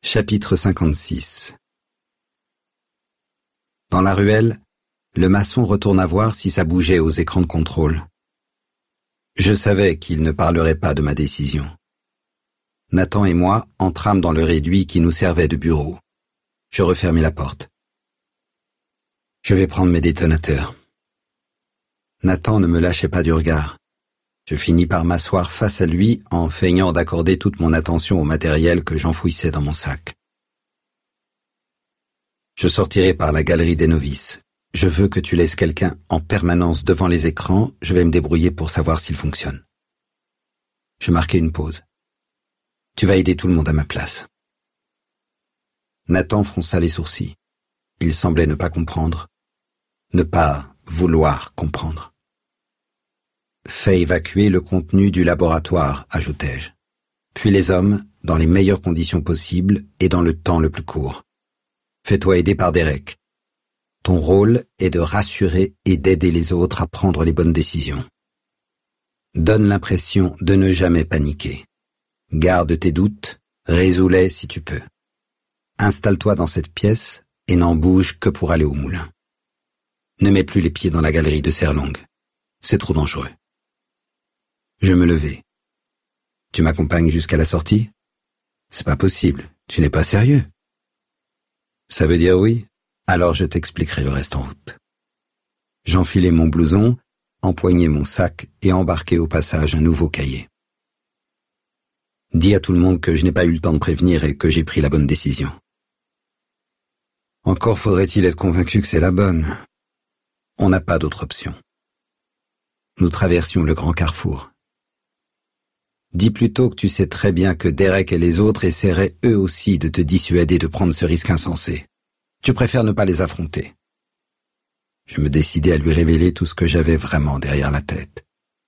Chapitre 56. Dans la ruelle, le maçon retourna voir si ça bougeait aux écrans de contrôle. Je savais qu'il ne parlerait pas de ma décision. Nathan et moi entrâmes dans le réduit qui nous servait de bureau. Je refermai la porte. Je vais prendre mes détonateurs. Nathan ne me lâchait pas du regard. Je finis par m'asseoir face à lui en feignant d'accorder toute mon attention au matériel que j'enfouissais dans mon sac. Je sortirai par la galerie des novices. Je veux que tu laisses quelqu'un en permanence devant les écrans, je vais me débrouiller pour savoir s'il fonctionne. Je marquai une pause. Tu vas aider tout le monde à ma place. Nathan fronça les sourcils. Il semblait ne pas comprendre, ne pas vouloir comprendre. Fais évacuer le contenu du laboratoire, ajoutai-je. Puis les hommes, dans les meilleures conditions possibles et dans le temps le plus court. Fais-toi aider par Derek. Ton rôle est de rassurer et d'aider les autres à prendre les bonnes décisions. Donne l'impression de ne jamais paniquer. Garde tes doutes, résous-les si tu peux. Installe-toi dans cette pièce et n'en bouge que pour aller au moulin. Ne mets plus les pieds dans la galerie de Serlong. C'est trop dangereux. Je me levai. Tu m'accompagnes jusqu'à la sortie? C'est pas possible, tu n'es pas sérieux. Ça veut dire oui? Alors je t'expliquerai le reste en route. J'enfilai mon blouson, empoignai mon sac et embarquai au passage un nouveau cahier. Dis à tout le monde que je n'ai pas eu le temps de prévenir et que j'ai pris la bonne décision. Encore faudrait-il être convaincu que c'est la bonne. On n'a pas d'autre option. Nous traversions le grand carrefour. Dis plutôt que tu sais très bien que Derek et les autres essaieraient eux aussi de te dissuader de prendre ce risque insensé. Tu préfères ne pas les affronter. Je me décidai à lui révéler tout ce que j'avais vraiment derrière la tête.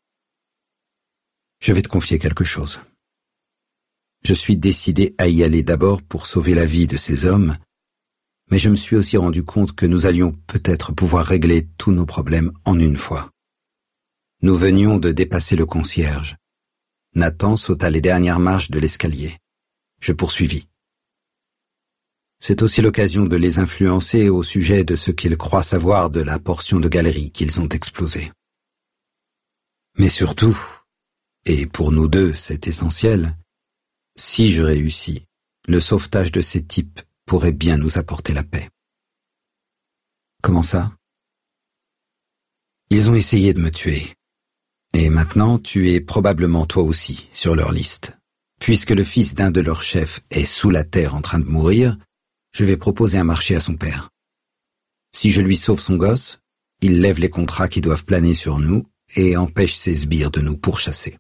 Je vais te confier quelque chose. Je suis décidé à y aller d'abord pour sauver la vie de ces hommes, mais je me suis aussi rendu compte que nous allions peut-être pouvoir régler tous nos problèmes en une fois. Nous venions de dépasser le concierge. Nathan sauta les dernières marches de l'escalier. Je poursuivis. C'est aussi l'occasion de les influencer au sujet de ce qu'ils croient savoir de la portion de galerie qu'ils ont explosée. Mais surtout, et pour nous deux c'est essentiel, si je réussis, le sauvetage de ces types pourrait bien nous apporter la paix. Comment ça? Ils ont essayé de me tuer. Et maintenant, tu es probablement toi aussi sur leur liste. Puisque le fils d'un de leurs chefs est sous la terre en train de mourir, je vais proposer un marché à son père. Si je lui sauve son gosse, il lève les contrats qui doivent planer sur nous et empêche ces sbires de nous pourchasser.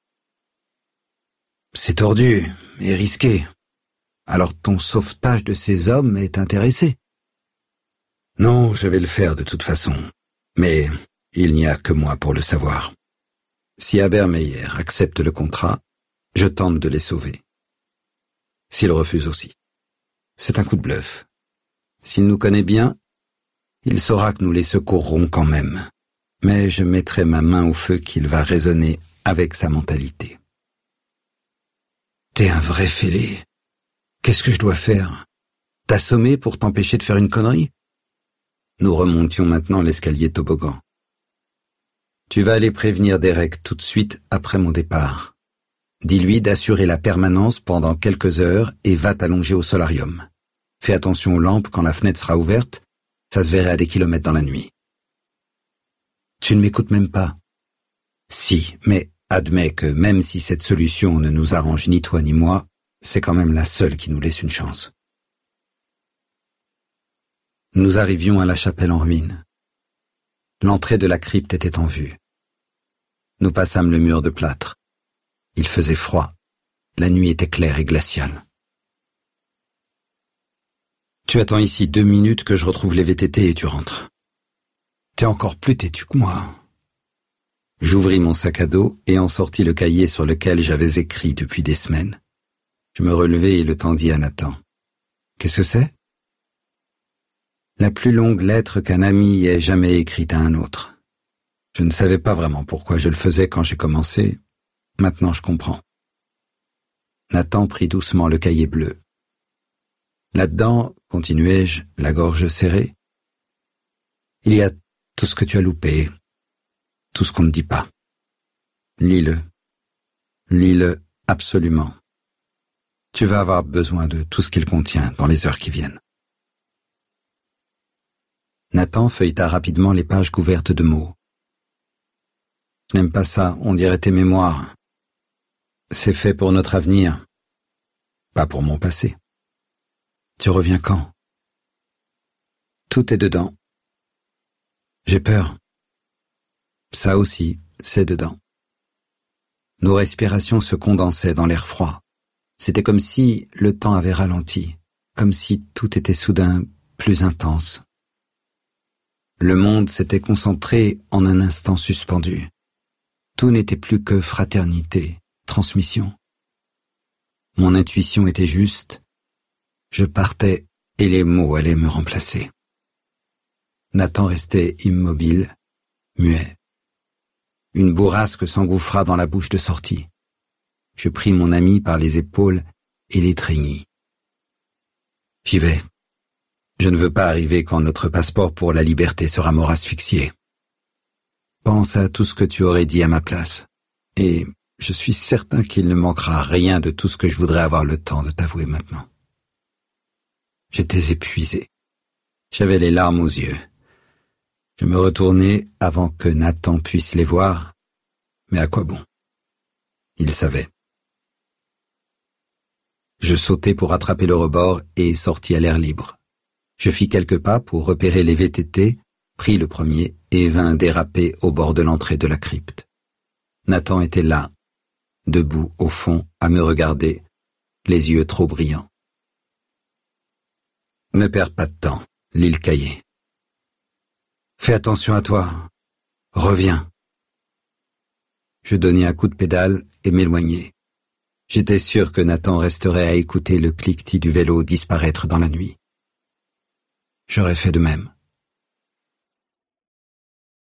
C'est tordu et risqué. Alors ton sauvetage de ces hommes est intéressé? Non, je vais le faire de toute façon. Mais il n'y a que moi pour le savoir. Si Habermeyer accepte le contrat, je tente de les sauver. S'il refuse aussi. C'est un coup de bluff. S'il nous connaît bien, il saura que nous les secourrons quand même. Mais je mettrai ma main au feu qu'il va raisonner avec sa mentalité. T'es un vrai fêlé. Qu'est-ce que je dois faire? T'assommer pour t'empêcher de faire une connerie? Nous remontions maintenant l'escalier toboggan. Tu vas aller prévenir Derek tout de suite après mon départ. Dis-lui d'assurer la permanence pendant quelques heures et va t'allonger au solarium. Fais attention aux lampes quand la fenêtre sera ouverte, ça se verrait à des kilomètres dans la nuit. Tu ne m'écoutes même pas. Si, mais admets que même si cette solution ne nous arrange ni toi ni moi, c'est quand même la seule qui nous laisse une chance. Nous arrivions à la chapelle en ruine. L'entrée de la crypte était en vue. Nous passâmes le mur de plâtre. Il faisait froid. La nuit était claire et glaciale. Tu attends ici 2 minutes que je retrouve les VTT et tu rentres. T'es encore plus têtu que moi. J'ouvris mon sac à dos et en sortis le cahier sur lequel j'avais écrit depuis des semaines. Je me relevai et le tendis à Nathan. Qu'est-ce que c'est? La plus longue lettre qu'un ami ait jamais écrite à un autre. Je ne savais pas vraiment pourquoi je le faisais quand j'ai commencé. Maintenant je comprends. Nathan prit doucement le cahier bleu. Là-dedans, continuai-je, la gorge serrée, il y a tout ce que tu as loupé, tout ce qu'on ne dit pas. Lis-le. Lis-le absolument. Tu vas avoir besoin de tout ce qu'il contient dans les heures qui viennent. Nathan feuilleta rapidement les pages couvertes de mots. Je n'aime pas ça, on dirait tes mémoires. C'est fait pour notre avenir, pas pour mon passé. Tu reviens quand? Tout est dedans. J'ai peur. Ça aussi, c'est dedans. Nos respirations se condensaient dans l'air froid. C'était comme si le temps avait ralenti, comme si tout était soudain plus intense. Le monde s'était concentré en un instant suspendu. Tout n'était plus que fraternité, transmission. Mon intuition était juste. Je partais et les mots allaient me remplacer. Nathan restait immobile, muet. Une bourrasque s'engouffra dans la bouche de sortie. Je pris mon ami par les épaules et l'étreignis. J'y vais. Je ne veux pas arriver quand notre passeport pour la liberté sera mort asphyxié. Pense à tout ce que tu aurais dit à ma place, et je suis certain qu'il ne manquera rien de tout ce que je voudrais avoir le temps de t'avouer maintenant. J'étais épuisé. J'avais les larmes aux yeux. Je me retournai avant que Nathan puisse les voir, mais à quoi bon? Il savait. Je sautai pour attraper le rebord et sortis à l'air libre. Je fis quelques pas pour repérer les VTT, pris le premier et vins déraper au bord de l'entrée de la crypte. Nathan était là, debout au fond, à me regarder, les yeux trop brillants. Ne perds pas de temps, lis le cahier. Fais attention à toi. Reviens. Je donnai un coup de pédale et m'éloignai. J'étais sûr que Nathan resterait à écouter le cliquetis du vélo disparaître dans la nuit. J'aurais fait de même.